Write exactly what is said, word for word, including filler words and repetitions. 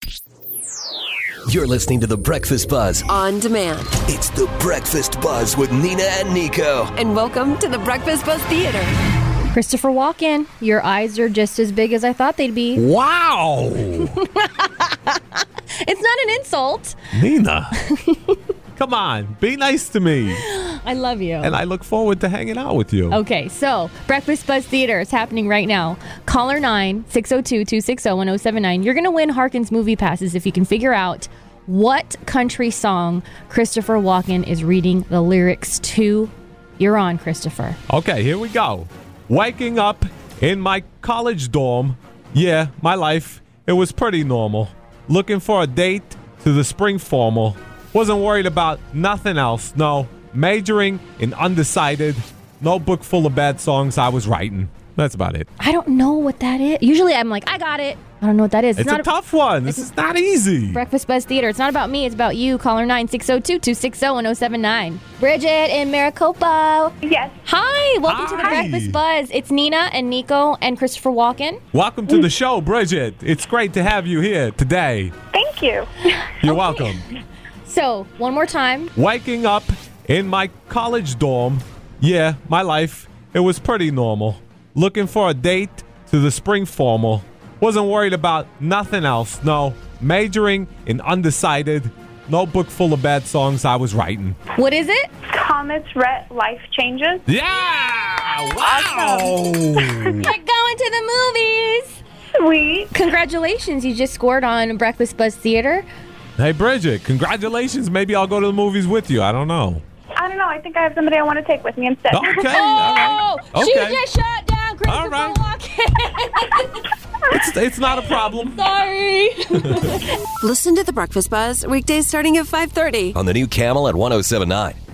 You're listening to The Breakfast Buzz on demand. It's The Breakfast Buzz with Nina and Nico. And welcome to The Breakfast Buzz Theater. Christopher Walken, your eyes are just as big as I thought they'd be. Wow! It's not an insult. Nina, come on, be nice to me. I love you. And I look forward to hanging out with you. Okay, so Breakfast Buzz Theater is happening right now. Caller nine, six oh two, two six oh, one oh seven nine. You're going to win Harkins movie passes if you can figure out what country song Christopher Walken is reading the lyrics to. You're on, Christopher. Okay, here we go. Waking up in my college dorm. Yeah, my life, it was pretty normal. Looking for a date to the spring formal. Wasn't worried about nothing else, no. Majoring in undecided. No book full of bad songs I was writing. That's about it. I don't know what that is. Usually I'm like, I got it. I don't know what that is. It's, it's not a tough one. This is not easy. Breakfast Buzz Theater. It's not about me. It's about you. Caller nine, six oh two, two six oh, one oh seven nine. Bridget in Maricopa. Yes. Hi. Welcome Hi. to the Breakfast Buzz. It's Nina and Nico and Christopher Walken. Welcome to the show, Bridget. It's great to have you here today. Thank you. You're welcome. So, one more time. Waking up in my college dorm. Yeah, my life, it was pretty normal. Looking for a date to the spring formal. Wasn't worried about nothing else, no. Majoring in undecided. No book full of bad songs I was writing. What is it? Thomas Rhett, Life Changes. Yeah! Wow! You're going to the movies. Sweet. Congratulations. You just scored on Breakfast Buzz Theater. Hey, Bridget, congratulations. Maybe I'll go to the movies with you. I don't know. I don't know. I think I have somebody I want to take with me instead. Okay. Oh, all right. she Okay. just shut down Christopher All right. Walken. It's, it's not a problem. Sorry. Listen to The Breakfast Buzz weekdays starting at five thirty. On the new Camel at one oh seven point nine.